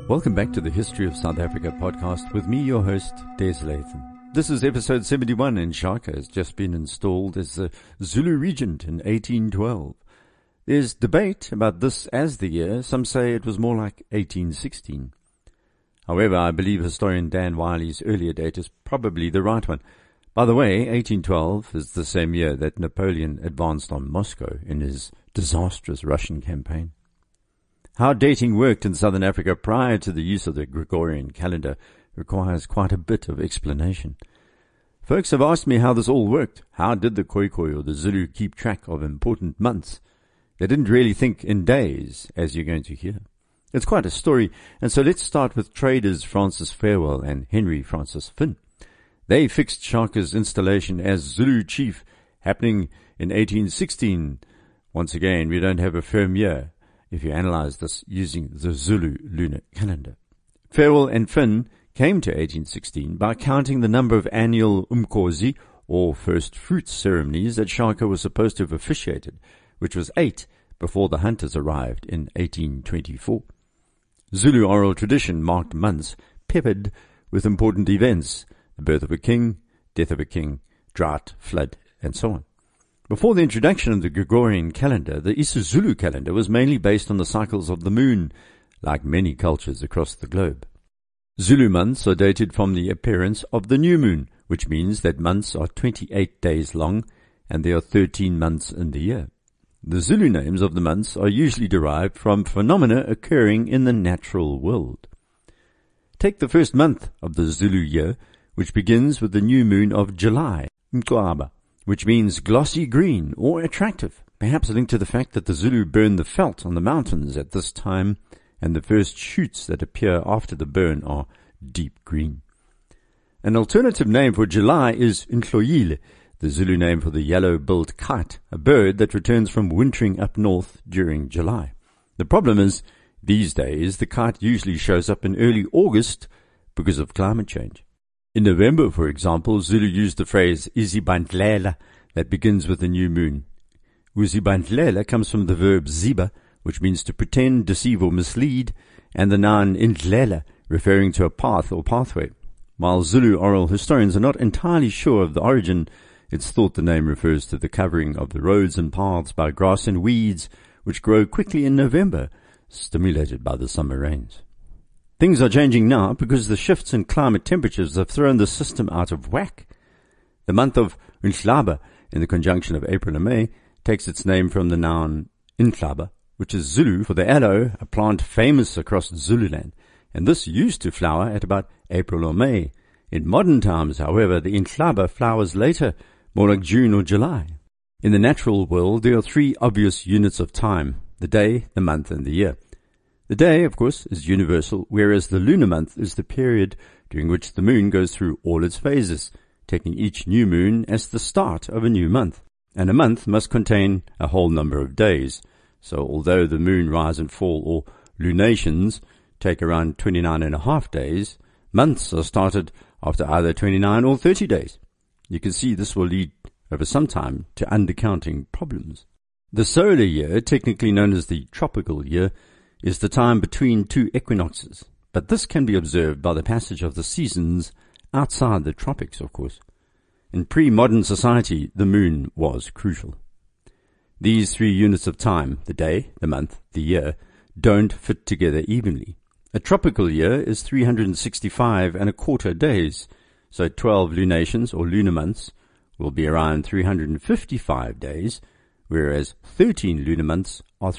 Welcome back to the History of South Africa podcast with me, your host, Des Latham. This is episode 71 and Shaka has just been installed as the Zulu regent in 1812. There's debate about this as the year. Some say it was more like 1816. However, I believe historian Dan Wiley's earlier date is probably the right one. By the way, 1812 is the same year that Napoleon advanced on Moscow in his disastrous Russian campaign. How dating worked in southern Africa prior to the use of the Gregorian calendar requires quite a bit of explanation. Folks have asked me how this all worked. How did the Khoikhoi or the Zulu keep track of important months? They didn't really think in days, as you're going to hear. It's quite a story, and so let's start with traders Francis Farewell and Henry Francis Finn. They fixed Shaka's installation as Zulu chief, happening in 1816. Once again, we don't have a firm year if you analyze this using the Zulu lunar calendar. Farewell and Finn came to 1816 by counting the number of annual Umkhosi, or first fruits ceremonies, that Shaka was supposed to have officiated, which was 8 before the hunters arrived in 1824. Zulu oral tradition marked months peppered with important events: the birth of a king, death of a king, drought, flood, and so on. Before the introduction of the Gregorian calendar, the isiZulu calendar was mainly based on the cycles of the moon, like many cultures across the globe. Zulu months are dated from the appearance of the new moon, which means that months are 28 days long, and there are 13 months in the year. The Zulu names of the months are usually derived from phenomena occurring in the natural world. Take the first month of the Zulu year, which begins with the new moon of July, Mqwaba, which means glossy green or attractive, perhaps linked to the fact that the Zulu burn the veld on the mountains at this time, and the first shoots that appear after the burn are deep green. An alternative name for July is Nhloyile, the Zulu name for the yellow-billed kite, a bird that returns from wintering up north during July. The problem is, these days, the kite usually shows up in early August because of climate change. In November, for example, Zulu used the phrase Izibandlela that begins with the new moon. Uzibandlela comes from the verb ziba, which means to pretend, deceive or mislead, and the noun indlela, referring to a path or pathway. While Zulu oral historians are not entirely sure of the origin, it's thought the name refers to the covering of the roads and paths by grass and weeds, which grow quickly in November, stimulated by the summer rains. Things are changing now because the shifts in climate temperatures have thrown the system out of whack. The month of Inhlaba, in the conjunction of April and May, takes its name from the noun Inhlaba, which is Zulu for the aloe, a plant famous across Zululand, and this used to flower at about April or May. In modern times, however, the Inhlaba flowers later, more like June or July. In the natural world, there are 3 obvious units of time: the day, the month, and the year. The day, of course, is universal, whereas the lunar month is the period during which the moon goes through all its phases, taking each new moon as the start of a new month. And a month must contain a whole number of days. So although the moon rise and fall, or lunations, take around 29.5 days, months are started after either 29 or 30 days. You can see this will lead over some time to undercounting problems. The solar year, technically known as the tropical year, is the time between 2 equinoxes, but this can be observed by the passage of the seasons outside the tropics, of course. In pre-modern society, the moon was crucial. These 3 units of time, the day, the month, the year, don't fit together evenly. A tropical year is 365.25 days, so 12 lunations or lunar months will be around 355 days, whereas 13 lunar months are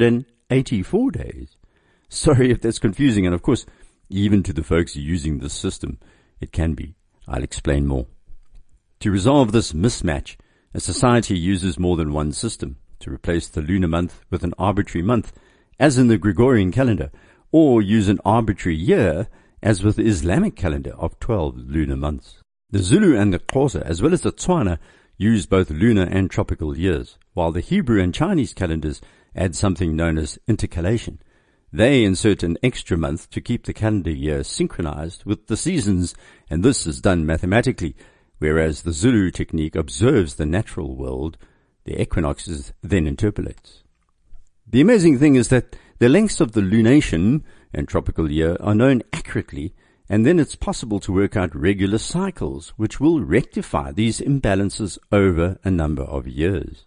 384 days. Sorry if that's confusing, and of course, even to the folks using this system, it can be. I'll explain more. To resolve this mismatch, a society uses more than one system to replace the lunar month with an arbitrary month, as in the Gregorian calendar, or use an arbitrary year, as with the Islamic calendar of 12 lunar months. The Zulu and the Xhosa, as well as the Tswana, use both lunar and tropical years, while the Hebrew and Chinese calendars add something known as intercalation. They insert an extra month to keep the calendar year synchronized with the seasons, and this is done mathematically, whereas the Zulu technique observes the natural world, the equinoxes then interpolates. The amazing thing is that the lengths of the lunation and tropical year are known accurately, and then it's possible to work out regular cycles which will rectify these imbalances over a number of years.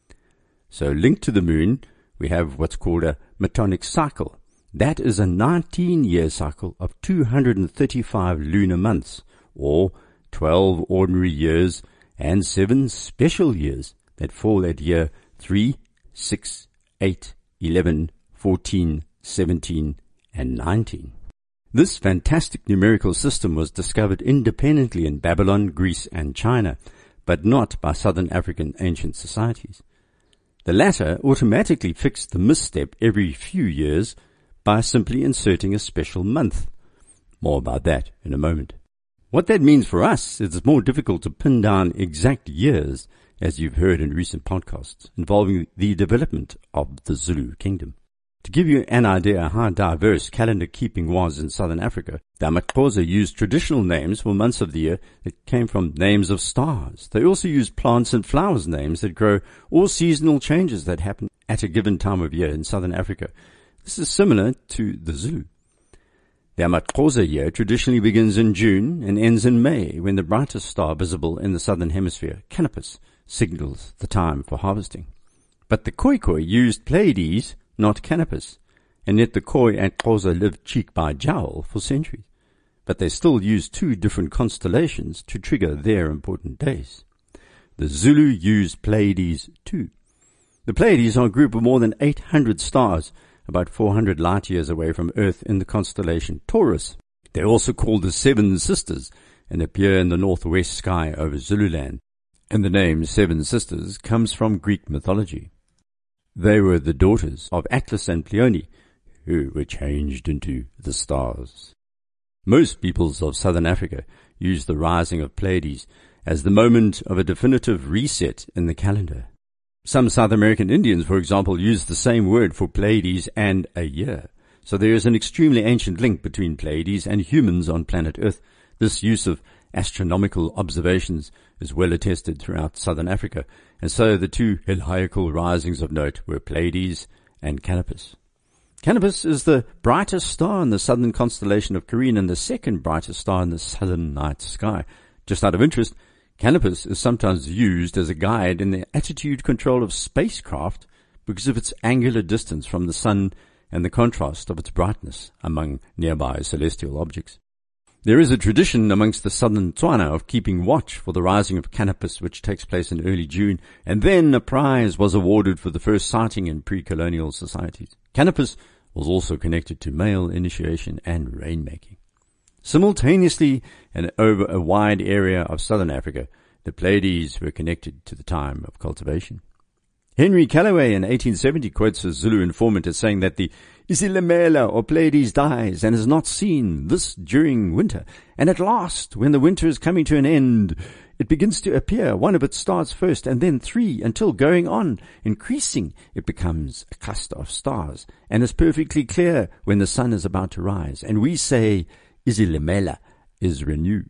So linked to the moon, we have what's called a metonic cycle. That is a 19-year cycle of 235 lunar months, or 12 ordinary years and 7 special years that fall at year 3, 6, 8, 11, 14, 17, and 19. This fantastic numerical system was discovered independently in Babylon, Greece, and China, but not by Southern African ancient societies. The latter automatically fixed the misstep every few years by simply inserting a special month. More about that in a moment. What that means for us is it's more difficult to pin down exact years, as you've heard in recent podcasts, involving the development of the Zulu kingdom. To give you an idea how diverse calendar keeping was in southern Africa, the Amaxhosa used traditional names for months of the year that came from names of stars. They also used plants and flowers names that grow or seasonal changes that happen at a given time of year in southern Africa. This is similar to the Zulu. The Amaxhosa year traditionally begins in June and ends in May, when the brightest star visible in the southern hemisphere, Canopus, signals the time for harvesting. But the Khoikhoi used Pleiades, not Canopus, and yet the Khoi and Xhosa lived cheek by jowl for centuries. But they still used two different constellations to trigger their important days. The Zulu used Pleiades too. The Pleiades are a group of more than 800 stars, about 400 light years away from Earth in the constellation Taurus. They're also called the Seven Sisters and appear in the northwest sky over Zululand. And the name Seven Sisters comes from Greek mythology. They were the daughters of Atlas and Pleione, who were changed into the stars. Most peoples of southern Africa use the rising of Pleiades as the moment of a definitive reset in the calendar. Some South American Indians, for example, use the same word for Pleiades and a year. So there is an extremely ancient link between Pleiades and humans on planet Earth. This use of astronomical observations is well attested throughout southern Africa, and so the two heliacal risings of note were Pleiades and Canopus. Canopus is the brightest star in the southern constellation of Carina and the second brightest star in the southern night sky. Just out of interest, Canopus is sometimes used as a guide in the attitude control of spacecraft because of its angular distance from the sun and the contrast of its brightness among nearby celestial objects. There is a tradition amongst the southern Tswana of keeping watch for the rising of Canopus, which takes place in early June, and then a prize was awarded for the first sighting in pre-colonial societies. Canopus was also connected to male initiation and rainmaking. Simultaneously, and over a wide area of southern Africa, the Pleiades were connected to the time of cultivation. Henry Callaway in 1870 quotes a Zulu informant as saying that the Isilimela or Pleiades dies and is not seen this during winter, and at last, when the winter is coming to an end, it begins to appear. One of its stars first, and then three, until going on, increasing, it becomes a cluster of stars, and is perfectly clear when the sun is about to rise, and we say Isilimela is renewed.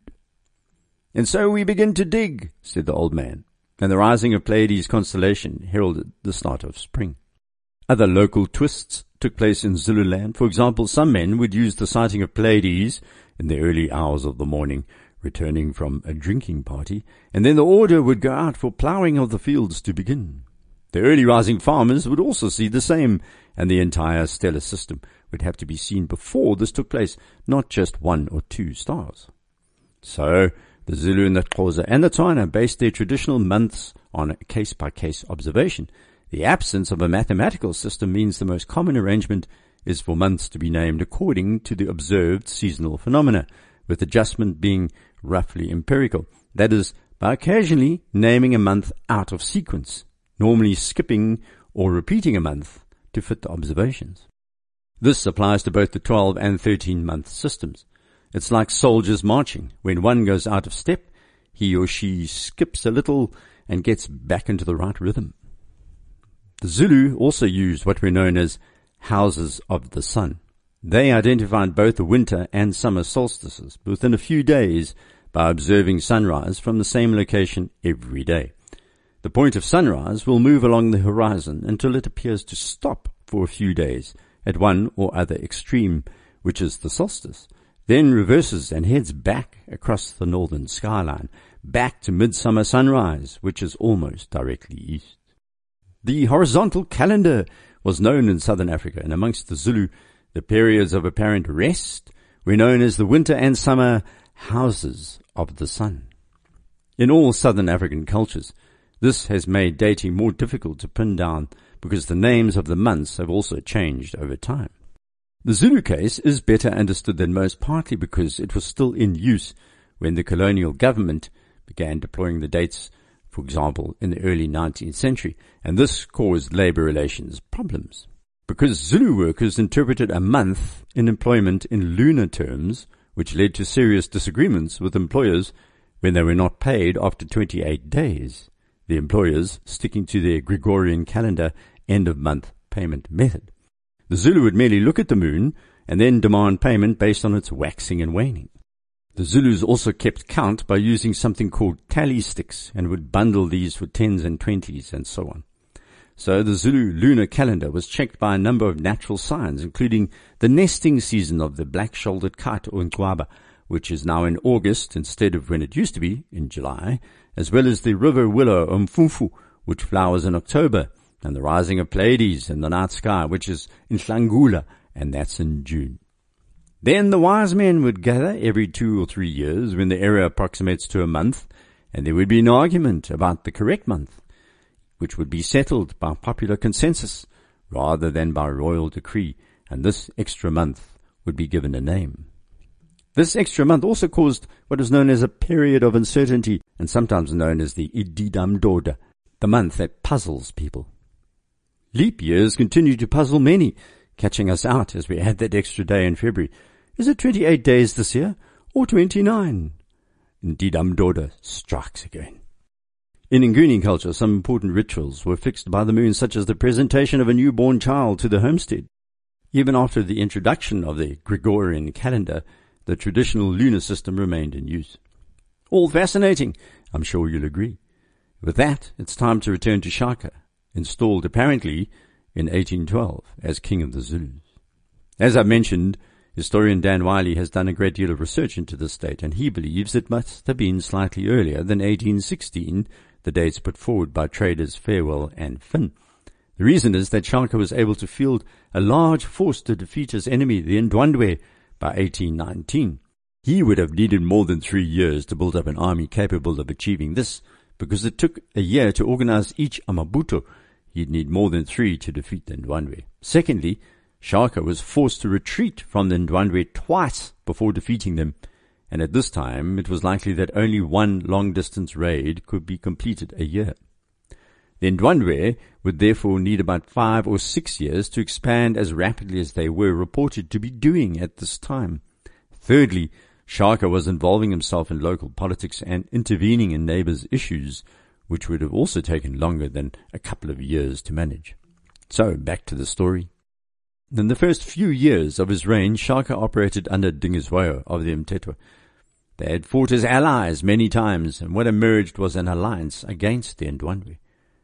And so we begin to dig, said the old man, and the rising of Pleiades constellation heralded the start of spring. Other local twists took place in Zululand. For example, some men would use the sighting of Pleiades in the early hours of the morning, returning from a drinking party, and then the order would go out for ploughing of the fields to begin. The early rising farmers would also see the same, and the entire stellar system would have to be seen before this took place, not just one or two stars. So, the Zulu and the Xhosa and the Tswana based their traditional months on a case-by-case observation. The absence of a mathematical system means the most common arrangement is for months to be named according to the observed seasonal phenomena, with adjustment being roughly empirical. That is, by occasionally naming a month out of sequence, normally skipping or repeating a month to fit the observations. This applies to both the 12 and 13-month systems. It's like soldiers marching. When one goes out of step, he or she skips a little and gets back into the right rhythm. The Zulu also used what were known as houses of the sun. They identified both the winter and summer solstices within a few days by observing sunrise from the same location every day. The point of sunrise will move along the horizon until it appears to stop for a few days at one or other extreme, which is the solstice, then reverses and heads back across the northern skyline, back to midsummer sunrise, which is almost directly east. The horizontal calendar was known in southern Africa, and amongst the Zulu, the periods of apparent rest were known as the winter and summer houses of the sun. In all southern African cultures, this has made dating more difficult to pin down because the names of the months have also changed over time. The Zulu case is better understood than most, partly because it was still in use when the colonial government began deploying the dates, for example, in the early 19th century, and this caused labor relations problems. Because Zulu workers interpreted a month in employment in lunar terms, which led to serious disagreements with employers when they were not paid after 28 days, the employers sticking to their Gregorian calendar end-of-month payment method. The Zulu would merely look at the moon and then demand payment based on its waxing and waning. The Zulus also kept count by using something called tally sticks and would bundle these for 10s and 20s and so on. So the Zulu lunar calendar was checked by a number of natural signs, including the nesting season of the black-shouldered kite or nkwaba, which is now in August instead of when it used to be in July, as well as the river willow umfumfu, which flowers in October, and the rising of Pleiades in the night sky, which is in Hlangula, and that's in June. Then the wise men would gather every 2 or 3 years when the era approximates to a month, and there would be an argument about the correct month, which would be settled by popular consensus rather than by royal decree, and this extra month would be given a name. This extra month also caused what is known as a period of uncertainty, and sometimes known as the Ididamdoda, the month that puzzles people. Leap years continue to puzzle many, catching us out as we add that extra day in February. Is it 28 days this year, or 29? Ididamdoda strikes again. In Nguni culture, some important rituals were fixed by the moon, such as the presentation of a newborn child to the homestead. Even after the introduction of the Gregorian calendar, the traditional lunar system remained in use. All fascinating, I'm sure you'll agree. With that, it's time to return to Shaka, installed apparently in 1812 as King of the Zulus. As I mentioned, historian Dan Wiley has done a great deal of research into this date, and he believes it must have been slightly earlier than 1816, the dates put forward by traders Farewell and Finn. The reason is that Shaka was able to field a large force to defeat his enemy, the Ndwandwe, by 1819. He would have needed more than 3 years to build up an army capable of achieving this, because it took a year to organize each Amabuto. He'd need more than 3 to defeat the Ndwandwe. Secondly, Shaka was forced to retreat from the Ndwandwe twice before defeating them, and at this time it was likely that only one long-distance raid could be completed a year. The Ndwandwe would therefore need about 5 or 6 years to expand as rapidly as they were reported to be doing at this time. Thirdly, Shaka was involving himself in local politics and intervening in neighbors' issues, which would have also taken longer than a couple of years to manage. So, back to the story. In the first few years of his reign, Shaka operated under Dingiswayo of the Mtetwa. They had fought as allies many times, and what emerged was an alliance against the Ndwandwe.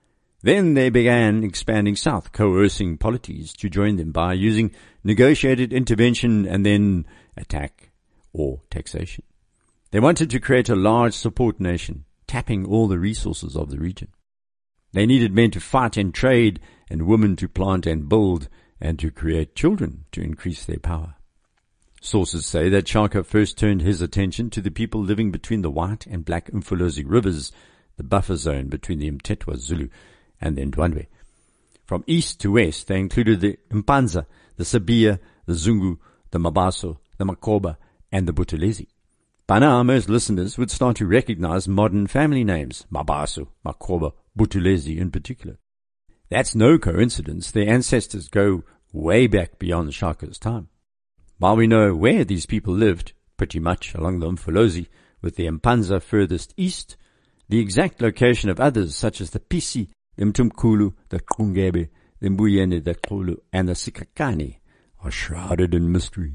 Then they began expanding south, coercing polities to join them by using negotiated intervention and then attack or taxation. They wanted to create a large support nation, tapping all the resources of the region. They needed men to fight and trade, and women to plant and build, and to create children to increase their power. Sources say that Shaka first turned his attention to the people living between the White and Black Mfolozi rivers, the buffer zone between the Mtetwa Zulu and the Ndwandwe. From east to west, they included the Mpanza, the Sabia, the Zungu, the Mabaso, the Makoba, and the Buthelezi. By now, most listeners would start to recognize modern family names, Mabaso, Makoba, Buthelezi in particular. That's no coincidence. Their ancestors go way back beyond Shaka's time. While we know where these people lived, pretty much along the Mfolozi, with the Mpanza furthest east, the exact location of others, such as the Pisi, the Mtumkulu, the Kungebe, the Mbuyene, the Kulu, and the Sikakani, are shrouded in mystery.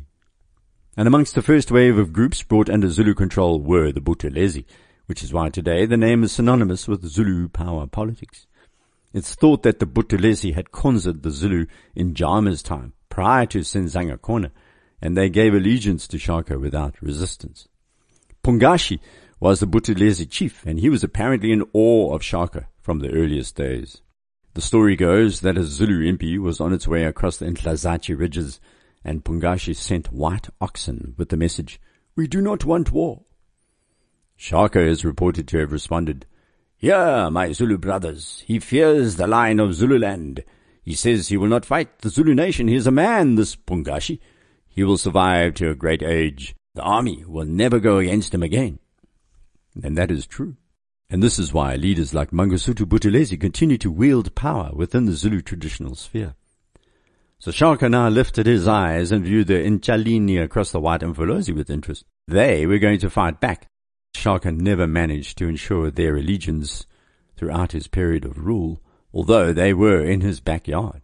And amongst the first wave of groups brought under Zulu control were the Buthelezi, which is why today the name is synonymous with Zulu power politics. It's thought that the Buthelezi had conquered the Zulu in Jama's time, prior to Senzanga Kona, and they gave allegiance to Shaka without resistance. Pungashi was the Buthelezi chief, and he was apparently in awe of Shaka from the earliest days. The story goes that a Zulu impi was on its way across the Nhlazatshe ridges, and Pungashi sent white oxen with the message, "We do not want war." Shaka is reported to have responded, "Here, my Zulu brothers, he fears the line of Zululand. He says he will not fight the Zulu nation. He is a man, this Pungashi. He will survive to a great age. The army will never go against him again." And that is true. And this is why leaders like Mangosuthu Buthelezi continue to wield power within the Zulu traditional sphere. So Shaka now lifted his eyes and viewed the Inchalini across the White Mfolozi with interest. They were going to fight back. Shaka never managed to ensure their allegiance throughout his period of rule, although they were in his backyard.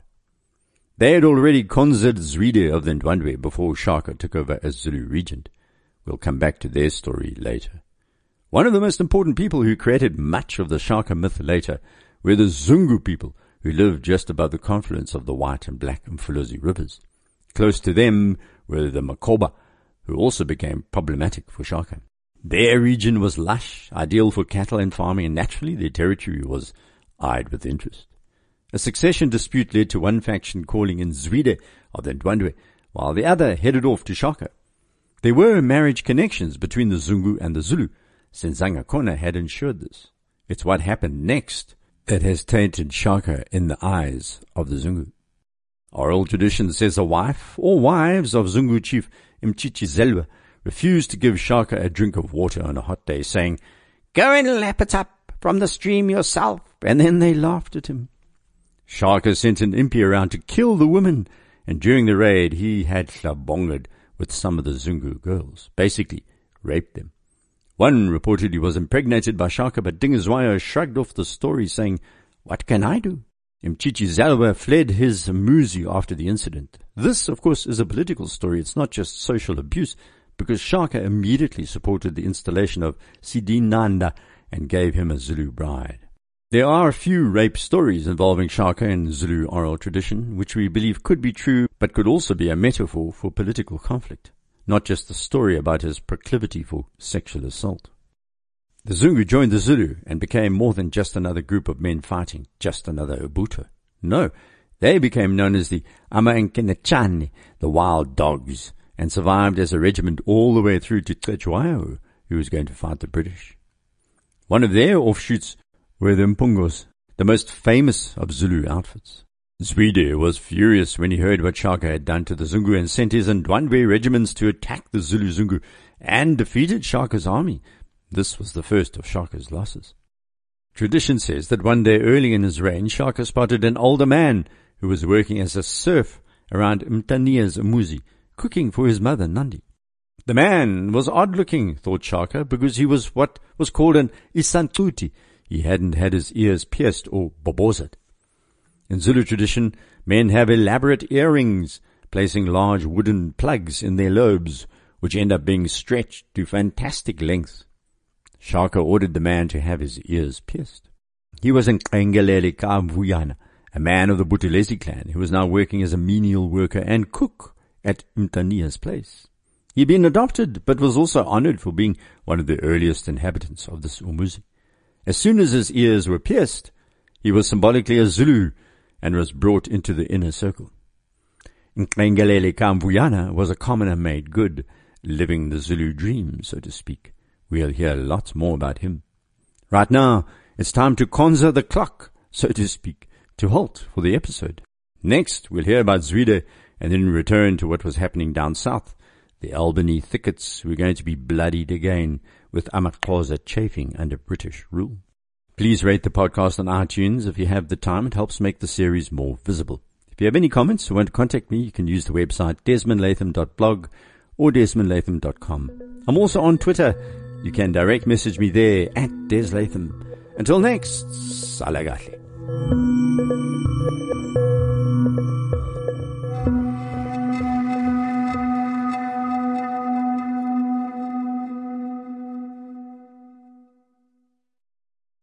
They had already conquered Zwide of the Ndwandwe before Shaka took over as Zulu regent. We'll come back to their story later. One of the most important people who created much of the Shaka myth later were the Zungu people, who lived just above the confluence of the White and Black Mfolozi rivers. Close to them were the Makoba, who also became problematic for Shaka. Their region was lush, ideal for cattle and farming, and naturally their territory was eyed with interest. A succession dispute led to one faction calling in Zwide of the Ndwandwe, while the other headed off to Shaka. There were marriage connections between the Zungu and the Zulu, since Zangakona had ensured this. It's what happened next that has tainted Shaka in the eyes of the Zungu. Oral tradition says a wife or wives of Zungu chief Mchichizelwa refused to give Shaka a drink of water on a hot day, saying, "Go and lap it up from the stream yourself," and then they laughed at him. Shaka sent an impi around to kill the women, and during the raid he had hlabonged with some of the Zungu girls, basically raped them. One reportedly was impregnated by Shaka, but Dingiswayo shrugged off the story, saying, "What can I do?" Mchichizelwa fled his Muzi after the incident. This, of course, is a political story. It's not just social abuse, because Shaka immediately supported the installation of Sidinanda and gave him a Zulu bride. There are a few rape stories involving Shaka in Zulu oral tradition, which we believe could be true, but could also be a metaphor for political conflict, not just a story about his proclivity for sexual assault. The Zungu joined the Zulu and became more than just another group of men fighting, just another Ubuntu. No, they became known as the Amaenkenechani, the wild dogs, and survived as a regiment all the way through to Cetshwayo, who was going to fight the British. One of their offshoots were the Mpungos, the most famous of Zulu outfits. Zwide was furious when he heard what Shaka had done to the Zungu and sent his Ndwandwe regiments to attack the Zulu Zungu and defeated Shaka's army. This was the first of Shaka's losses. Tradition says that one day early in his reign, Shaka spotted an older man who was working as a serf around Mtania's Umuzi, cooking for his mother Nandi. The man was odd-looking, thought Shaka, because he was what was called an Isantuti. He hadn't had his ears pierced or bobozed. In Zulu tradition, men have elaborate earrings, placing large wooden plugs in their lobes, which end up being stretched to fantastic lengths. Shaka ordered the man to have his ears pierced. He was Nkengelele Kamvuyana, a man of the Buthelezi clan, who was now working as a menial worker and cook at Mtania's place. He'd been adopted, but was also honored for being one of the earliest inhabitants of this Umuzi. As soon as his ears were pierced, he was symbolically a Zulu and was brought into the inner circle. Nkengelele Kamvuyana was a commoner made good, living the Zulu dream, so to speak. We'll hear lots more about him. Right now, it's time to conjure the clock, so to speak, to halt for the episode. Next, we'll hear about Zwide and then return to what was happening down south. The Albany thickets were going to be bloodied again, with Amaxhosa chafing under British rule. Please rate the podcast on iTunes if you have the time. It helps make the series more visible. If you have any comments or want to contact me, you can use the website desmondlatham.blog or desmondlatham.com. I'm also on Twitter. You can direct message me there at Des Latham. Until next, Salagahle.